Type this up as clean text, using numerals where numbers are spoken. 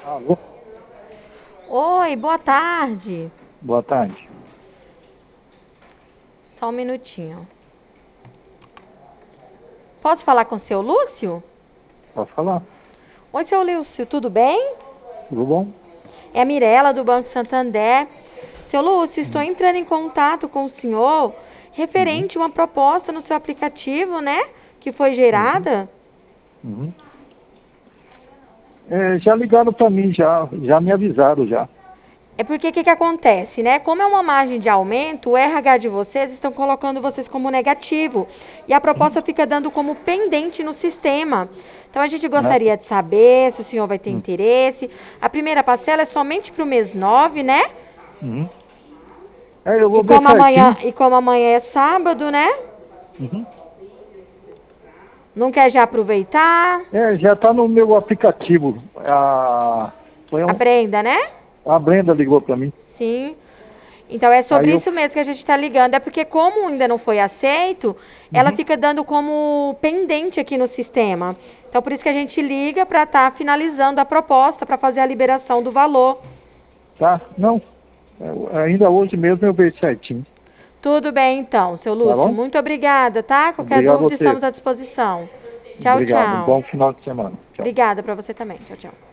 Alô? Oi, boa tarde. Boa tarde. Só um minutinho. Posso falar com o seu Lúcio? Pode falar? Oi, seu Lúcio, tudo bem? Tudo bom? É a Mirela do Banco Santander. Seu Lúcio, estou Uhum. entrando em contato com o senhor Uhum. referente a uma proposta no seu aplicativo, né? Que foi Uhum. gerada. Uhum. Já ligaram para mim, já me avisaram já. É porque o que acontece, né? Como é uma margem de aumento, o RH de vocês estão colocando vocês como negativo. E a proposta Uhum. fica dando como pendente no sistema. Então a gente Ah, tá. gostaria de saber se o senhor vai ter Uhum. interesse. A primeira parcela é somente para o mês 9, né? Uhum. Eu vou ver certinho. E como amanhã é sábado, né? Uhum. Não quer já aproveitar? Já está no meu aplicativo. Foi Aprenda, né? a Brenda ligou para mim. Sim. Então é Aí sobre eu. isso mesmo que a gente está ligando. É porque como ainda não foi aceito, ela Uhum. fica dando como pendente aqui no sistema. Então por isso que a gente liga para estar finalizando a proposta para fazer a liberação do valor. Tá? Não. Ainda hoje mesmo eu vejo certinho. Tudo bem então, seu Tá Lúcio. bom? Muito obrigada, tá? Qualquer Obrigado a dúvida você. estamos à disposição. Tchau, Obrigado. Um tchau. bom final de semana. Tchau. Obrigada para você também. Tchau, tchau.